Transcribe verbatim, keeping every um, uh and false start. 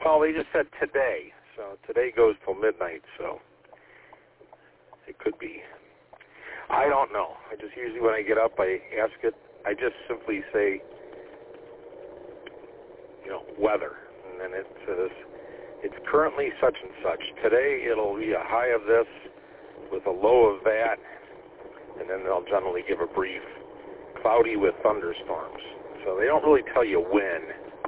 Well, they just said today, so today goes till midnight, so it could be. I don't know. I just usually when I get up, I ask it. I just simply say, you know, weather, and then it says it's currently such and such. Today it'll be a high of this with a low of that, and then they'll generally give a brief cloudy with thunderstorms. So they don't really tell you when.